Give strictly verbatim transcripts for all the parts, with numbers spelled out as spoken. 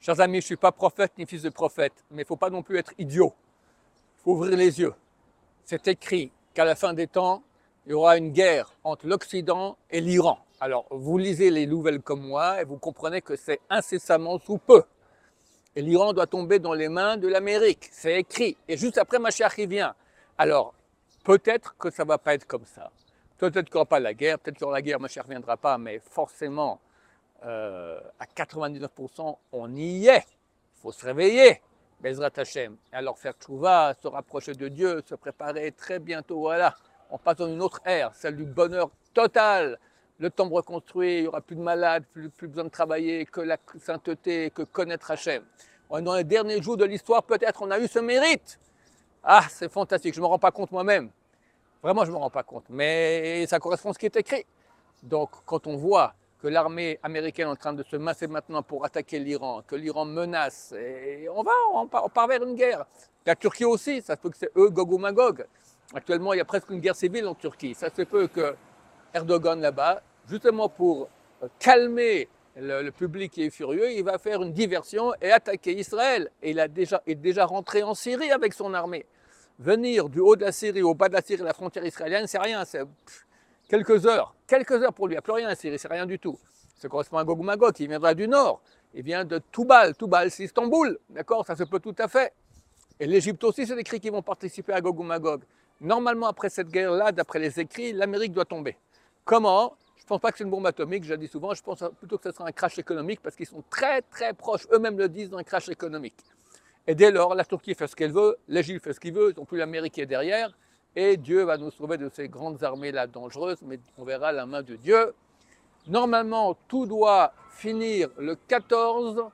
Chers amis, je ne suis pas prophète ni fils de prophète, mais il ne faut pas non plus être idiot. Il faut ouvrir les yeux. C'est écrit qu'à la fin des temps, il y aura une guerre entre l'Occident et l'Iran. Alors, vous lisez les nouvelles comme moi et vous comprenez que c'est incessamment sous peu. Et l'Iran doit tomber dans les mains de l'Amérique. C'est écrit. Et juste après, Mashiach y vient. Alors, peut-être que ça ne va pas être comme ça. Peut-être qu'il n'y aura pas la guerre. Peut-être que la guerre, Mashiach ne viendra pas. Mais forcément, euh, à quatre-vingt-dix-neuf pour cent, on y est. Il faut se réveiller. Bezrat Hashem. Alors faire tchouva, se rapprocher de Dieu, se préparer très bientôt. Voilà. On passe dans une autre ère, celle du bonheur total. Le temple reconstruit, il n'y aura plus de malades, plus, plus besoin de travailler, que la sainteté, que connaître Hachem. On est dans les derniers jours de l'histoire, peut-être on a eu ce mérite. Ah, c'est fantastique, je ne me rends pas compte moi-même. Vraiment, je ne me rends pas compte. Mais ça correspond à ce qui est écrit. Donc, quand on voit que l'armée américaine est en train de se masser maintenant pour attaquer l'Iran, que l'Iran menace, et on va, on part, on part vers une guerre. La Turquie aussi, ça se peut que c'est eux, Gog ou Magog. Actuellement, il y a presque une guerre civile en Turquie. Ça se peut que Erdogan là-bas, justement pour calmer le, le public qui est furieux, il va faire une diversion et attaquer Israël. Et il a déjà, est déjà rentré en Syrie avec son armée. Venir du haut de la Syrie au bas de la Syrie, la frontière israélienne, c'est rien, c'est pff, quelques heures. Quelques heures pour lui, il n'y a plus rien en Syrie, c'est rien du tout. Ça correspond à Gog ou Magog, il viendra du nord. Il vient de Toubal, Toubal c'est Istanbul, d'accord, ça se peut tout à fait. Et l'Égypte aussi, c'est écrit qu'ils vont participer à Gog ou Magog. Normalement, après cette guerre-là, d'après les écrits, l'Amérique doit tomber. Comment? Je ne pense pas que c'est une bombe atomique, je le dis souvent, je pense plutôt que ce sera un crash économique parce qu'ils sont très très proches, eux-mêmes le disent, d'un crash économique. Et dès lors, la Turquie fait ce qu'elle veut, l'Égypte fait ce qu'il veut, ils n'ont plus l'Amérique qui est derrière, et Dieu va nous sauver de ces grandes armées-là dangereuses, mais on verra la main de Dieu. Normalement, tout doit finir le quatorze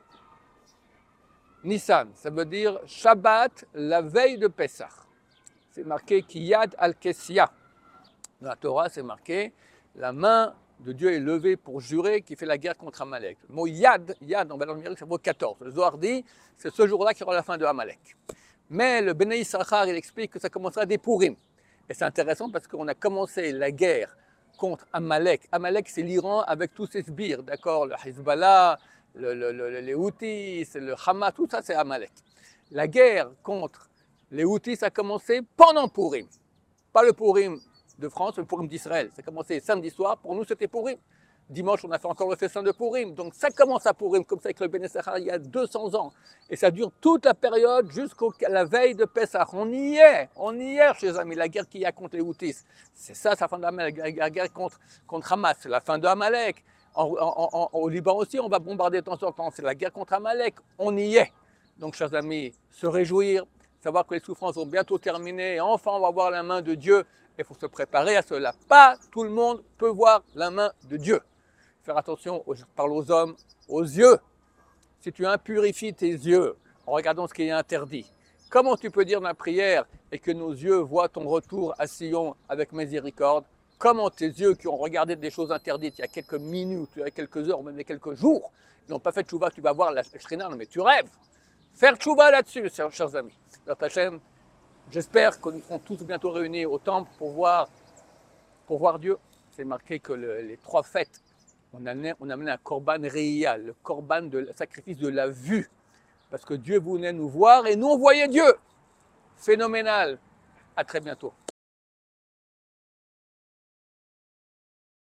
Nissan, ça veut dire Shabbat, la veille de Pessah. C'est marqué Kiyad al-Kessia. Dans la Torah, c'est marqué la main de Dieu est levée pour jurer qu'il fait la guerre contre Amalek. Le mot Yad, Yad en valeur numérique, ça vaut quatorze. Le Zohar dit c'est ce jour-là qu'il y aura la fin de Amalek. Mais le Bnei Issachar, il explique que ça commencera des Purim. Et c'est intéressant parce qu'on a commencé la guerre contre Amalek. Amalek, c'est l'Iran avec tous ses sbires, d'accord, le Hezbollah, le, le, le, les Houthis, le Hamas, tout ça, c'est Amalek. La guerre contre les Houthis, ça a commencé pendant Purim. Pas le Purim de France, le Purim d'Israël. Ça a commencé samedi soir, pour nous c'était Purim. Dimanche, on a fait encore le festin de Purim. Donc ça commence à Purim, comme ça avec le Bnei Issachar, il y a deux cents ans. Et ça dure toute la période jusqu'à la veille de Pessah. On y est, on y est, chers amis, la guerre qu'il y a contre les Houthis. C'est ça, c'est la fin de Amalek, la guerre contre, contre Hamas, c'est la fin de Amalek. En, en, en, au Liban aussi, on va bombarder de temps en temps, c'est la guerre contre Amalek. On y est. Donc, chers amis, se réjouir, savoir que les souffrances vont bientôt terminer, et enfin on va voir la main de Dieu. Il faut se préparer à cela. Pas tout le monde peut voir la main de Dieu. Faire attention, je parle aux hommes, aux yeux. Si tu impurifies tes yeux en regardant ce qui est interdit, comment tu peux dire dans la prière et que nos yeux voient ton retour à Sion avec miséricorde? Comment tes yeux qui ont regardé des choses interdites il y a quelques minutes, il y a quelques heures, même il y a quelques jours, ils n'ont pas fait tchouva, tu vas voir la shrina, mais tu rêves. Faire tchouva là-dessus, chers amis. Hachem, j'espère que nous serons tous bientôt réunis au temple pour voir, pour voir Dieu. C'est marqué que le, les trois fêtes, on a amené, on a amené un korban reïa, le korban de le sacrifice de la vue. Parce que Dieu voulait nous voir et nous on voyait Dieu. Phénoménal. À très bientôt.